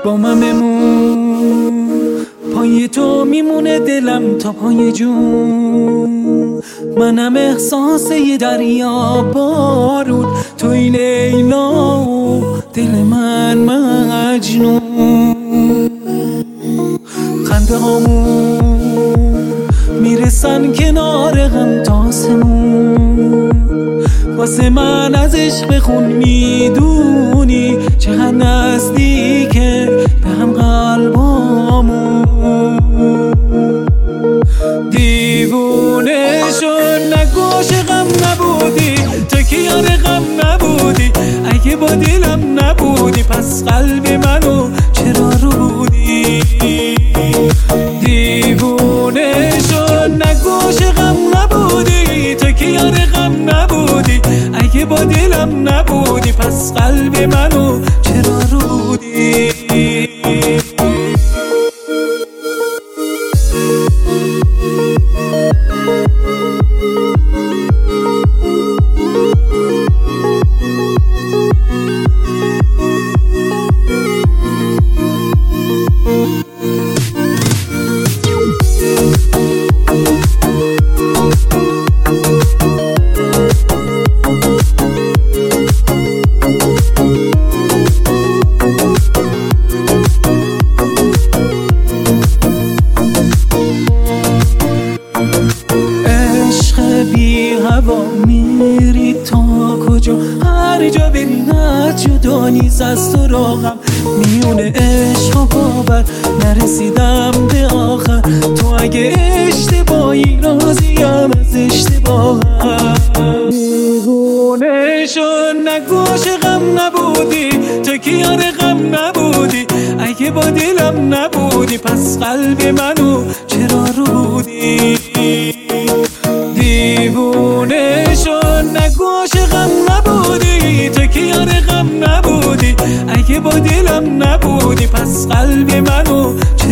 با من بمون، پای تو میمونه دلم تا پای جون. منم احساس یه دریا بارون، توی لیلا و دل من مجنون. خنده هامون میرسن کنار هم تا آسمون، واسه من از عشق خون میدونی چقدر نزدیکه به هم قلبامون. دیوونه شد نگوش غم نبودی، تو که یار غم نبودی. اگه با دلم نبودی پس قلب منو چرا رودی؟ دیوونه شد نگوش غم نبودی، تو که یار غم نبودی. اگه با دلم نبودی پس قلب منو چرا رودی؟ میری تا کجا؟ هر جا بری جدا نیست از تو راهم. میونه عشق و باور نرسیدم به آخر. تو اگه اشتباهی راضیم از اشتباهم. دیوونه شد نگوش غم نبودی، تو که یار غم نبودی. اگه با دلم نبودی پس قلب منو چرا رودی؟ دیوونه شد نگوش غم نبودی، تو که یار غم نبودی. اگه با دلم نبودی پس قلب منو